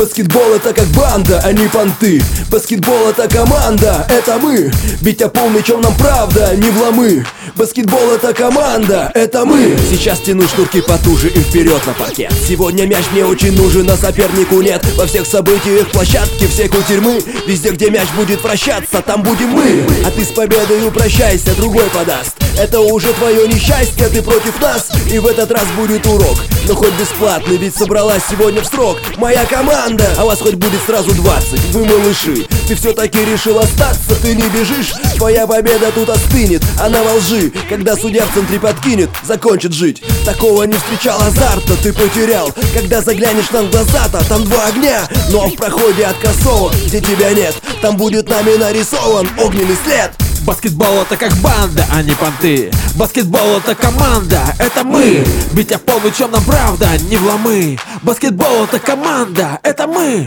Баскетбол это как банда, а не понты. Баскетбол это команда, это мы. Бить о пол мячом нам правда, не вломы. Баскетбол это команда, это мы. Сейчас тяну шнурки потуже и вперед на паркет. Сегодня мяч мне очень нужен, а сопернику нет. Во всех событиях площадки, все кутерьмы. Везде, где мяч будет вращаться, там будем мы. А ты с победой упрощайся, другой подаст. Это уже твое несчастье, ты против нас. И в этот раз будет урок, но хоть бесплатный, ведь собралась сегодня в срок моя команда. А вас хоть будет сразу 20, вы малыши. Ты все-таки решил остаться, ты не бежишь. Твоя победа тут остынет, она во лжи. Когда судья в центре подкинет, закончит жить. Такого не встречал азарта, ты потерял. Когда заглянешь нам в глаза-то, там два огня. Ну а в проходе от кроссовок, где тебя нет, там будет нами нарисован огненный след. Баскетбол это как банда, а не понты. Баскетбол это команда, это мы. Бить о пол мячом нам правда, не вломы. Баскетбол это команда, это мы.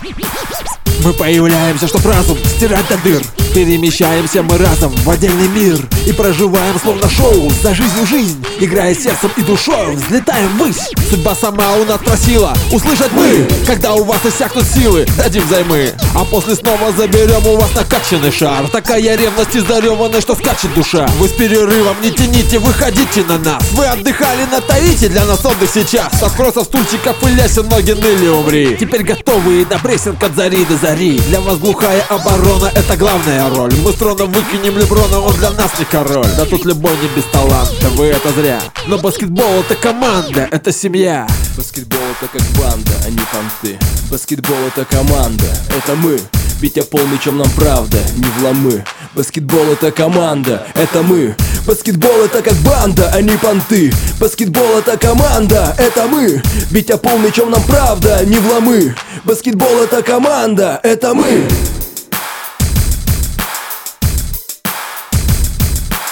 Мы появляемся, чтоб разум стирать до дыр. Перемещаемся мы разом в отдельный мир и проживаем словно шоу, за жизнью жизнь, играя сердцем и душой, взлетаем ввысь. Судьба сама у нас просила услышать мы. Когда у вас иссякнут силы, дадим взаймы, а после снова заберем у вас накачанный шар. Такая ревность и зареванность, что скачет душа. Вы с перерывом не тяните, выходите на нас. Вы отдыхали на Таити, для нас отдых сейчас. От кроссов, стульчиков и лясен, ноги ныли, умри. Теперь готовы и на прессинг от зари до зари. Для вас глухая оборона это главная роль. Мы с троном выкинем Леброна, он для нас не король. Да тут любой не без таланта, вы это зря. Но баскетбол это команда, это семья. Баскетбол это как банда, а не понты. Баскетбол это команда, это мы. Бить о пол мячом нам правда, не вломы. Баскетбол это команда, это мы. Баскетбол это как банда, а не понты. Баскетбол это команда, это мы. Бить о пол мячом нам правда, не вломы. Баскетбол это команда, это мы.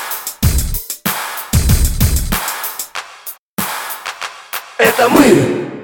Это мы.